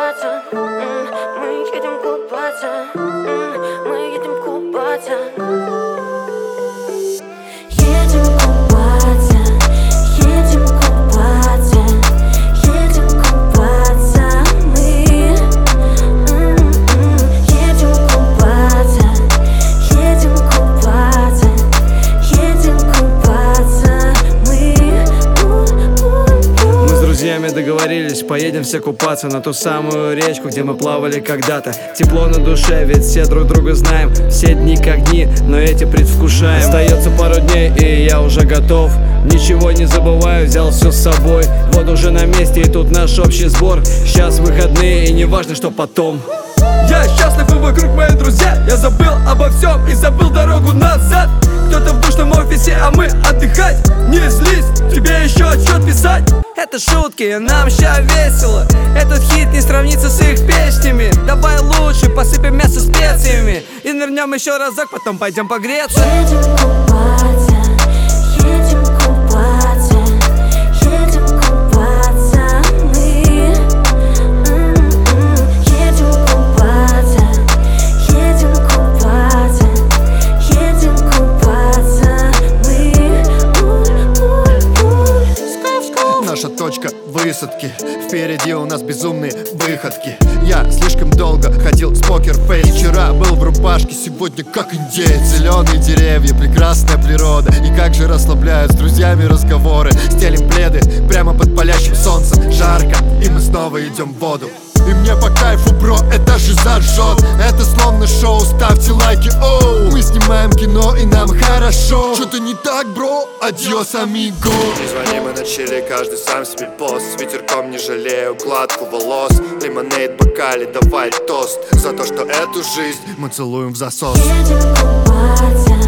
купаться, мы едем купаться, мы едем купаться. Едем купаться, едем купаться, едем купаться мы. Едем купаться, едем купаться, едем купаться мы. Мы с друзьями договорились, поедем все купаться на ту самую речку, где мы плавали когда-то. Тепло на душе, ведь все друг друга знаем. Все дни как дни, но эти предвкушаем. Остается пару дней, и я уже готов. Ничего не забываю, взял все с собой. Вот уже на месте, и тут наш общий сбор. Сейчас выходные, и не важно, что потом. Я счастлив, и вокруг мои друзья. Я забыл обо всем и забыл дорогу назад. Кто-то в душном офисе, а мы отдыхать. Не злись, тебе еще отчет писать. Это шутки, нам ща весело. Этот хит не сравнится с их песнями. Давай лучше посыпем мясо специями и нырнем еще разок, потом пойдем погреться. Едем купаться, едем купаться, едем купаться мы. Едем купаться, едем купаться, едем купаться мы. Наша точка высадки, впереди у нас безумные выходки. Я слишком долго ходил с покерфейс. Вчера был в рубашке, сегодня как индеец. Зеленые деревья, прекрасная природа. И как же расслабляют с друзьями разговоры. Стелим пледы прямо под палящим солнцем. Жарко, и мы снова идем в воду. И мне по кайфу, бро, это же зажжет. Это словно шоу, ставьте лайки, оу. Мы снимаем кино и нам хорошо. Что-то не так, бро, адьос, амиго. Не звони, мы на чили, каждый сам себе босс. С ветерком не жалею укладку волос. Лимонейд в бокале, давай тост за то, что эту жизнь мы целуем в засос. Едем купаться.